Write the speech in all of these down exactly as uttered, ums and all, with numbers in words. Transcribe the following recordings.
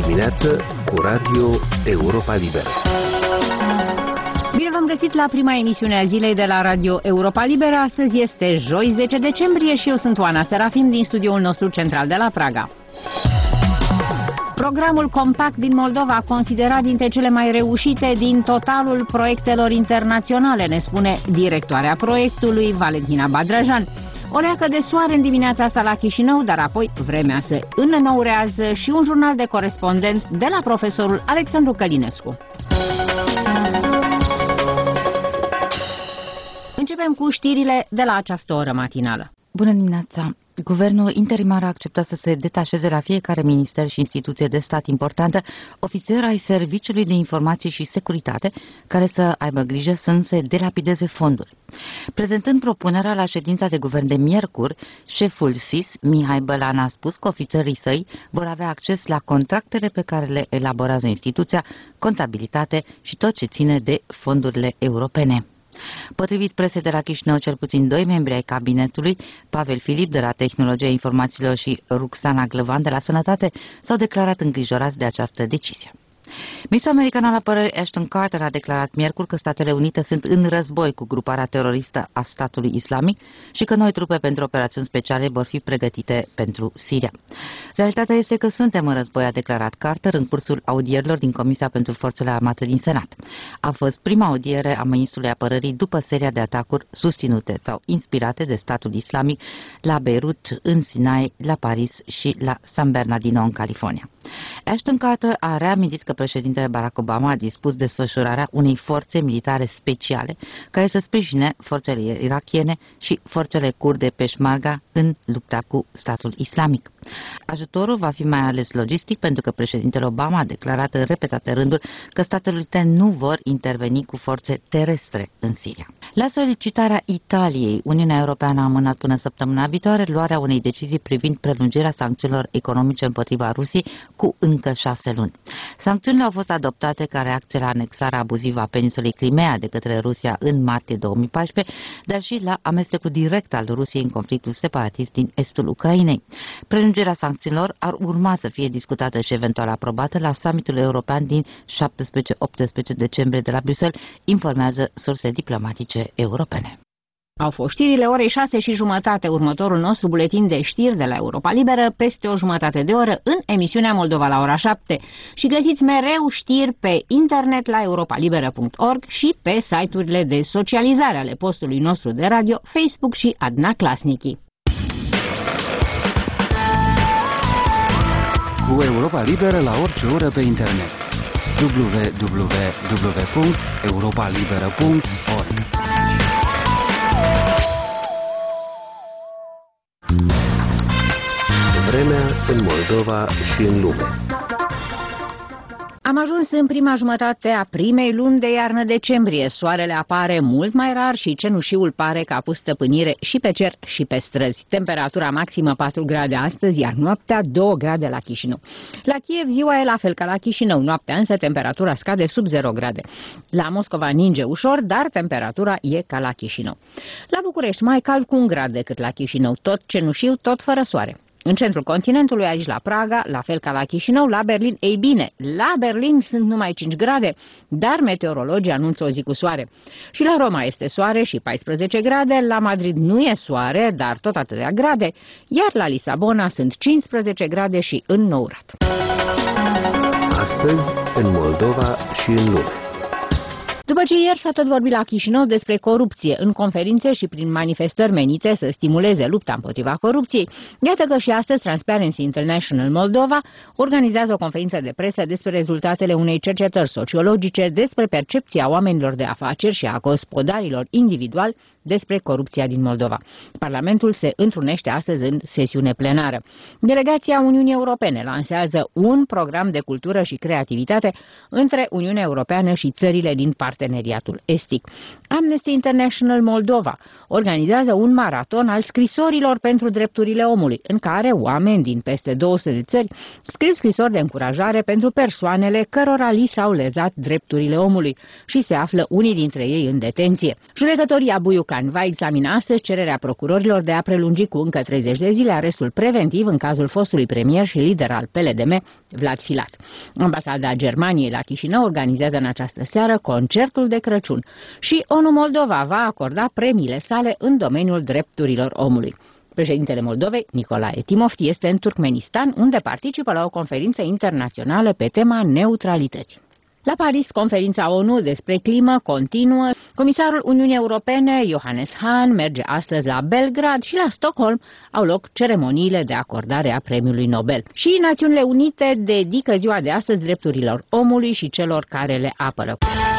dimineață cu Radio Europa Liberă. Bine v-am găsit la prima emisiune a zilei de la Radio Europa Liberă. Astăzi este joi, zece decembrie și eu sunt Oana Serafim din studioul nostru central de la Praga. Programul Compact din Moldova, considerat dintre cele mai reușite din totalul proiectelor internaționale, ne spune directoarea proiectului, Valentina Badrajan. O leacă de soare în dimineața asta la Chișinău, dar apoi vremea se înnourează și un jurnal de corespondent de la profesorul Alexandru Călinescu. Începem cu știrile de la această oră matinală. Bună dimineața! Guvernul interimar a acceptat să se detașeze la fiecare minister și instituție de stat importantă ofițeri ai Serviciului de Informații și Securitate, care să aibă grijă să nu se delapideze fonduri. Prezentând propunerea la ședința de guvern de miercuri, șeful S I S, Mihai Bălan, a spus că ofițerii săi vor avea acces la contractele pe care le elaborează instituția, contabilitate și tot ce ține de fondurile europene. Potrivit presei de la Chișinău, cel puțin doi membri ai cabinetului, Pavel Filip de la Tehnologia Informațiilor și Ruxana Glăvan de la Sănătate, s-au declarat îngrijorați de această decizie. Ministrul american al apărării Ashton Carter a declarat miercuri că Statele Unite sunt în război cu gruparea teroristă a statului islamic și că noi trupe pentru operațiuni speciale vor fi pregătite pentru Siria. Realitatea este că suntem în război, a declarat Carter în cursul audierilor din Comisia pentru Forțele Armate din Senat. A fost prima audiere a ministrului apărării după seria de atacuri susținute sau inspirate de statul islamic la Beirut, în Sinai, la Paris și la San Bernardino, în California. Ashton Carter a reamintit că președintele Barack Obama a dispus desfășurarea unei forțe militare speciale care să sprijine forțele irakiene și forțele kurde Peshmerga în lupta cu statul islamic. Ajutorul va fi mai ales logistic, pentru că președintele Obama a declarat în repetate rânduri că Statele Unite nu vor interveni cu forțe terestre în Siria. La solicitarea Italiei, Uniunea Europeană a amânat până săptămâna viitoare luarea unei decizii privind prelungirea sancțiunilor economice împotriva Rusiei cu încă șase luni. Sancțiunile au fost adoptate ca reacție la anexarea abuzivă a peninsulei Crimea de către Rusia în martie două mii paisprezece, dar și la amestecul direct al Rusiei în conflictul separatist din estul Ucrainei. Prelungirea sancțiunilor ar urma să fie discutată și eventual aprobată la summitul european din șaptesprezece optsprezece decembrie de la Bruxelles, informează surse diplomatice europene. Au fost știrile orei șase și jumătate, următorul nostru buletin de știri de la Europa Liberă, peste o jumătate de oră în emisiunea Moldova la ora șapte. Și găsiți mereu știri pe internet la europa liberă punct org și pe site-urile de socializare ale postului nostru de radio, Facebook și Adna Clasnichi. Cu Europa Liberă la orice oră pe internet. w w w punct europa liberă punct org. Vremea în Moldova și în lume. Am ajuns în prima jumătate a primei luni de iarnă decembrie. Soarele apare mult mai rar și cenușiul pare că a pus stăpânire și pe cer și pe străzi. Temperatura maximă patru grade astăzi, iar noaptea două grade la Chișinău. La Kiev ziua e la fel ca la Chișinău, noaptea însă temperatura scade sub zero grade. La Moscova ninge ușor, dar temperatura e ca la Chișinău. La București mai cald cu un grad decât la Chișinău, tot cenușiu, tot fără soare. În centrul continentului, aici la Praga, la fel ca la Chișinău, la Berlin, ei bine, la Berlin sunt numai cinci grade, dar meteorologii anunță o zi cu soare. Și la Roma este soare și paisprezece grade, la Madrid nu e soare, dar tot atâtea grade, iar la Lisabona sunt cincisprezece grade și înnourat. Astăzi, în Moldova și în lume. După ce ieri s-a tot vorbit la Chișinău despre corupție în conferințe și prin manifestări menite să stimuleze lupta împotriva corupției, iată că și astăzi Transparency International Moldova organizează o conferință de presă despre rezultatele unei cercetări sociologice despre percepția oamenilor de afaceri și a gospodarilor individuali despre corupția din Moldova. Parlamentul se întrunește astăzi în sesiune plenară. Delegația Uniunii Europene lansează un program de cultură și creativitate între Uniunea Europeană și țările din parteneriat. parteneriatul estic. Amnesty International Moldova organizează un maraton al scrisorilor pentru drepturile omului, în care oameni din peste două sute de țări scriu scrisori de încurajare pentru persoanele cărora li s-au lezat drepturile omului și se află unii dintre ei în detenție. Judecătoria Buiucan va examina astăzi cererea procurorilor de a prelungi cu încă treizeci de zile arestul preventiv în cazul fostului premier și lider al P L D M, Vlad Filat. Ambasada Germaniei la Chișinău organizează în această seară concertul de Crăciun și ONU Moldova va acorda premiile sale în domeniul drepturilor omului. Președintele Moldovei, Nicolae Timofti, este în Turkmenistan, unde participă la o conferință internațională pe tema neutralității. La Paris, conferința ONU despre climă continuă. Comisarul Uniunii Europene, Johannes Hahn, merge astăzi la Belgrad și la Stockholm au loc ceremoniile de acordare a premiului Nobel. Și Națiunile Unite dedică ziua de astăzi drepturilor omului și celor care le apără.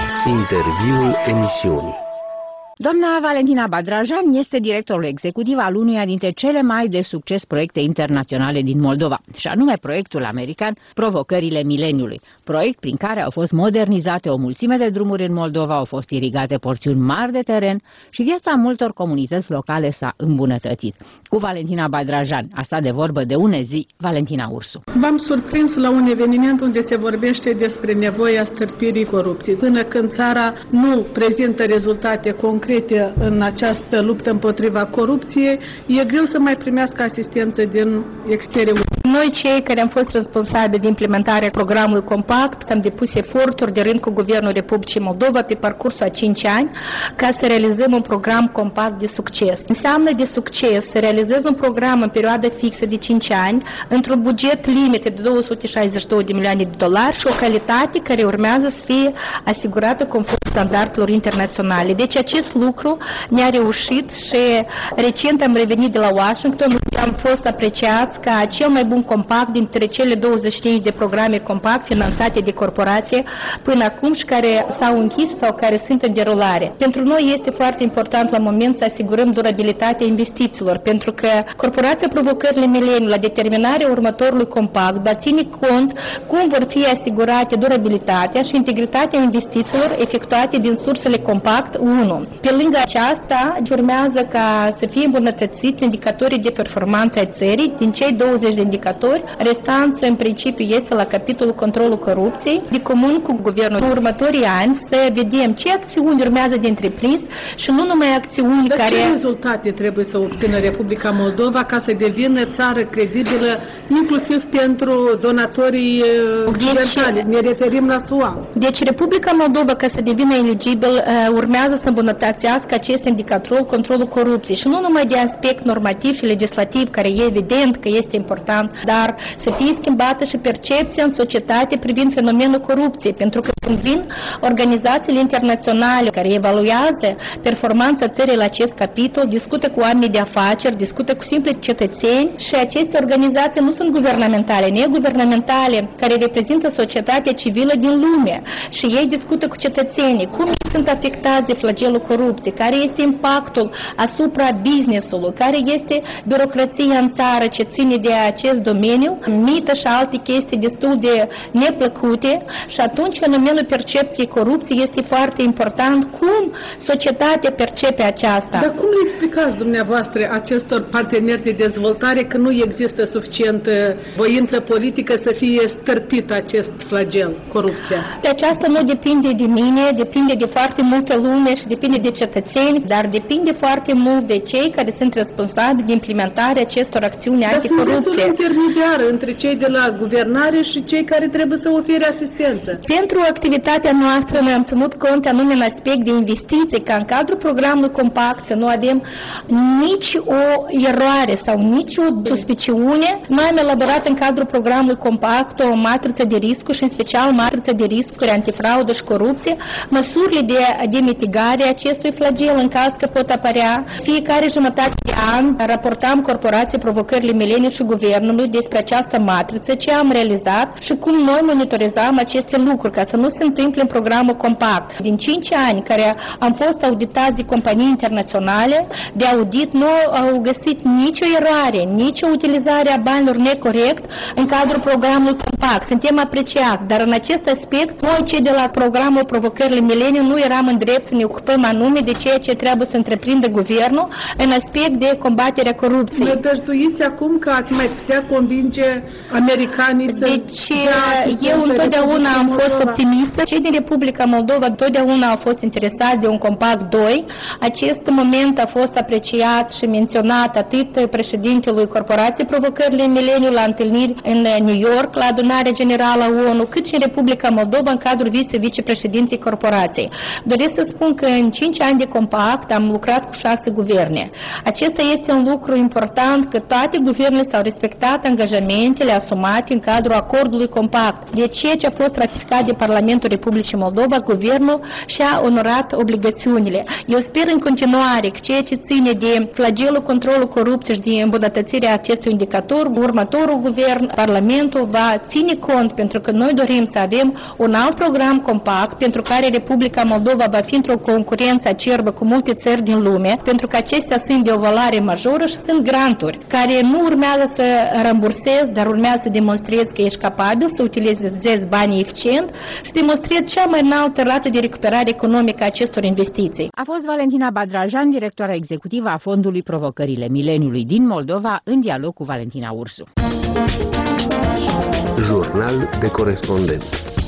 Interviul emisiunii. Doamna Valentina Badrajan este directorul executiv al unuia dintre cele mai de succes proiecte internaționale din Moldova, și anume proiectul american Provocările Mileniului, proiect prin care au fost modernizate o mulțime de drumuri în Moldova, au fost irigate porțiuni mari de teren și viața multor comunități locale s-a îmbunătățit. Cu Valentina Badrajan a stat de vorbă de une zi Valentina Ursu. V-am surprins la un eveniment unde se vorbește despre nevoia stârpirii corupției. Până când țara nu prezintă rezultate concrete în această luptă împotriva corupției, e greu să mai primească asistență din exterior. Noi, cei care am fost responsabili de implementarea programului Compact, am depus eforturi de rând cu Guvernul Republicii Moldova pe parcursul a cinci ani ca să realizăm un program compact de succes. Înseamnă de succes să realizezi un program în perioadă fixă de cinci ani, într-un buget limită de două sute șaizeci și două de milioane de dolari și o calitate care urmează să fie asigurată conform standardelor internaționale. Deci acest lucru ne-a reușit și recent am revenit de la Washington, unde am fost apreciați ca cel mai bun compact dintre cele douăzeci și cinci de programe compact finanțate de corporație până acum și care s-au închis sau care sunt în derulare. Pentru noi este foarte important la moment să asigurăm durabilitatea investițiilor, pentru că Corporația Provocările Mileniului la determinarea următorului compact va ține cont cum vor fi asigurate durabilitatea și integritatea investițiilor efectuate din sursele compact unu. Pe lângă aceasta, urmează ca să fie îmbunătățiți indicatorii de performanță ai țării. Din cei douăzeci de indicatori, restanța în principiu este la capitolul controlul corupției, de comun cu guvernul în următorii ani să vedem ce acțiuni urmează de întreprins și nu numai acțiuni Dar care... ce rezultate trebuie să obțină Republica Moldova ca să devină țară credibilă, inclusiv pentru donatorii occidentali? Ne referim la S U A. Deci Republica Moldova, ca să devină eligibil, urmează să îmbunătățească acest indicator, controlul corupției și nu numai de aspect normativ și legislativ, care e evident că este important, dar să fie schimbată și percepția în societate privind fenomenul corupției, pentru că când vin organizațiile internaționale care evaluează performanța țării la acest capitol, discută cu oameni de afaceri, discută cu simpli cetățeni și aceste organizații nu sunt guvernamentale, neguvernamentale, care reprezintă societatea civilă din lume și ei discută cu cetățenii cum sunt afectați de flagelul corupției, care este impactul asupra business-ului, care este birocrația în țară ce ține de acest domeniu, mită și alte chestii destul de neplăcute și atunci fenomenul percepției corupției este foarte important. Cum societatea percepe aceasta? Dar cum le explicați dumneavoastră acestor parteneri de dezvoltare că nu există suficientă voință politică să fie stârpit acest flagel, corupția? De aceasta nu depinde de mine, depinde de foarte multă lume și depinde de cetățeni, dar depinde foarte mult de cei care sunt responsabili de implementarea acestor acțiuni anticorupție. Dar sunteți un intermediar între cei de la guvernare și cei care trebuie să ofere asistență. Pentru activitatea noastră noi am ținut cont anume în aspect de investiții, ca în cadrul programului Compact să nu avem nici o eroare sau nici o suspiciune. Noi am elaborat în cadrul programului Compact o matriță de riscuri și în special matriță de riscuri antifraudă și corupție, măsurile de, de mitigare a acestui flagel în caz că pot apărea. Fiecare jumătate de an raportam Corporației Provocările Mileniului și Guvernului despre această matriță, ce am realizat și cum noi monitorizam aceste lucruri, ca să nu se întâmple în programul Compact. Din cinci ani care am fost auditați de companii internaționale de audit, nu au găsit nicio eroare, nicio utilizare a banilor necorect în cadrul programului Compact. Suntem apreciați, dar în acest aspect, noi cei de la programul Provocările mileniu nu eram în drept să ne ocupăm anume de ceea ce trebuie să întreprindă guvernul în aspect de combaterea corupției. Nădăjduiți acum că ați mai putea convinge americanii să... Deci eu întotdeauna am fost optimistă. Cei din Republica Moldova întotdeauna au fost interesați de un compact doi. Acest moment a fost apreciat și menționat atât președintelui Corporației Provocările în Mileniu la întâlniri în New York, la adunarea generală a O N U, cât și în Republica Moldova în cadrul vice-vicepreședinței corporației. Doresc să spun că în cinci ani de compact am lucrat cu șase guverne. Acesta este un lucru important, că toate guvernele s-au respectat angajamentele asumate în cadrul acordului compact. De ceea ce a fost ratificat de Parlamentul Republicii Moldova, guvernul și-a onorat obligațiunile. Eu sper în continuare că ceea ce ține de flagelul controlul corupției și de îmbunătățirea acestui indicator, următorul guvern, Parlamentul va ține cont, pentru că noi dorim să avem un alt program compact pentru care Republica Moldova va fi într-o concurență acerbă cu multe țări din lume, pentru că acestea sunt de o valoare majoră și sunt granturi care nu urmează să rambursezi, dar urmează să demonstrezi că ești capabil să utilizezi banii eficient și să demonstrezi cea mai înaltă rată de recuperare economică a acestor investiții. A fost Valentina Badrajan, directoarea executivă a Fondului Provocările Mileniului din Moldova, în dialog cu Valentina Ursu. Jurnal de corespondent.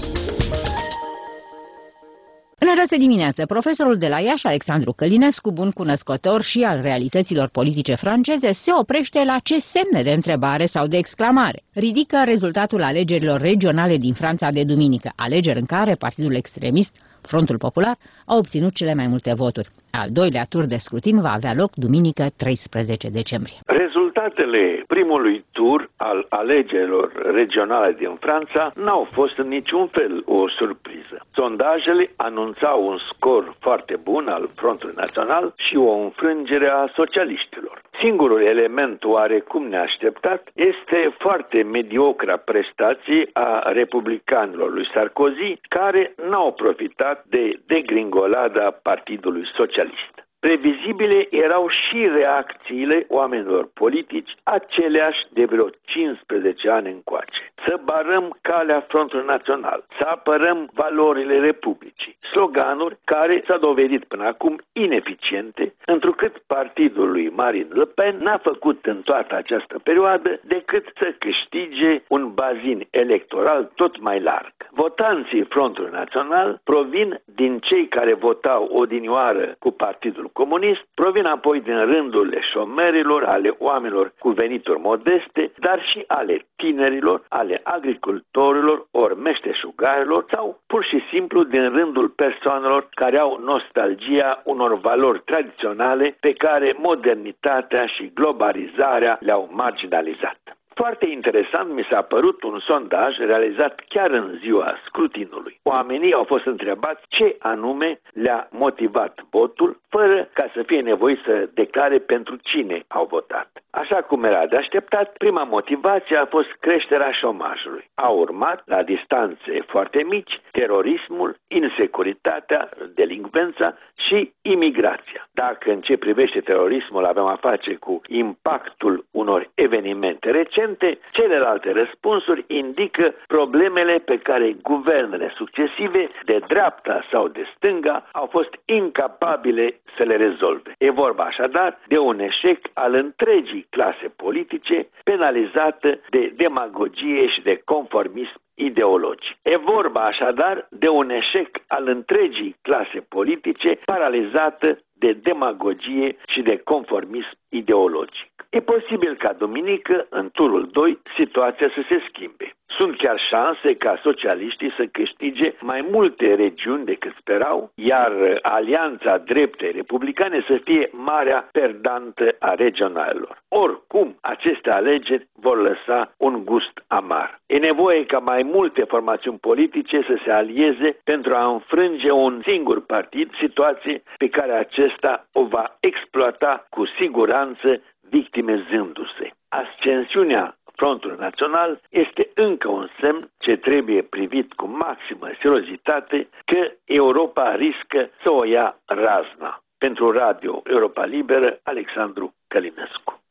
În această dimineață, profesorul de la Iași, Alexandru Călinescu, bun cunoscător și al realităților politice franceze, se oprește la ce semne de întrebare sau de exclamare ridică rezultatul alegerilor regionale din Franța de duminică, alegeri în care partidul extremist Frontul Popular a obținut cele mai multe voturi. Al doilea tur de scrutin va avea loc duminică treisprezece decembrie. Rezultatele primului tur al alegerilor regionale din Franța n-au fost în niciun fel o surpriză. Sondajele anunțau un scor foarte bun al Frontului Național și o înfrângere a socialiștilor. Singurul element oarecum neașteptat este foarte mediocra prestație a republicanilor lui Sarkozy, care n-au profitat de degringolada Partidului Socialist. Previzibile erau și reacțiile oamenilor politici, aceleași de vreo cincisprezece ani încoace. Să barăm calea Frontului Național, să apărăm valorile Republicii, sloganuri care s-au dovedit până acum ineficiente, întrucât partidul lui Marine Le Pen n-a făcut în toată această perioadă decât să câștige un bazin electoral tot mai larg. Votanții Frontului Național provin din cei care votau odinioară cu Partidul Comunist, provin apoi din rândurile șomerilor, ale oamenilor cu venituri modeste, dar și ale tinerilor, ale agricultorilor, ori meșteșugarilor sau pur și simplu din rândul persoanelor care au nostalgia unor valori tradiționale pe care modernitatea și globalizarea le-au marginalizat. Foarte interesant mi s-a părut un sondaj realizat chiar în ziua scrutinului. Oamenii au fost întrebați ce anume le-a motivat votul, fără ca să fie nevoit să declare pentru cine au votat. Așa cum era de așteptat, prima motivație a fost creșterea șomajului. A urmat, la distanțe foarte mici, terorismul, insecuritatea, delincvența și imigrația. Dacă în ce privește terorismul avem a face cu impactul unor evenimente recente, celelalte răspunsuri indică problemele pe care guvernele succesive, de dreapta sau de stânga, au fost incapabile să le rezolve. E vorba așadar de un eșec al întregii clase politice, penalizată de demagogie și de conformism ideologic. E vorba așadar de un eșec al întregii clase politice, paralizată de demagogie și de conformism ideologic. E posibil ca duminică, în turul doi, situația să se schimbe. Sunt chiar șanse ca socialiștii să câștige mai multe regiuni decât sperau, iar alianța dreptei republicane să fie marea perdantă a regionalelor. Oricum, aceste alegeri vor lăsa un gust amar. E nevoie ca mai multe formațiuni politice să se alieze pentru a înfrânge un singur partid, situație pe care acesta o va exploata cu siguranță, victimizându-se. Ascensiunea Frontului Național este încă un semn ce trebuie privit cu maximă seriozitate că Europa riscă să o ia razna. Pentru Radio Europa Liberă, Alexandru Călinescu.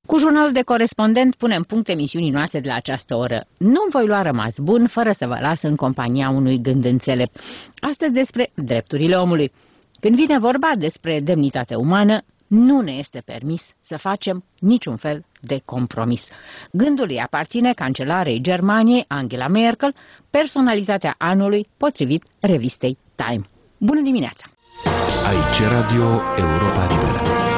Cu jurnalul de corespondent punem punct emisiunii noastre de la această oră. Nu voi lua rămas bun fără să vă las în compania unui gând înțelept. Astăzi despre drepturile omului. Când vine vorba despre demnitate umană, nu ne este permis să facem niciun fel de compromis. Gândul îi aparține cancelarei Germaniei, Angela Merkel, personalitatea anului potrivit revistei Time. Bună dimineața! Aici Radio Europa Liberă.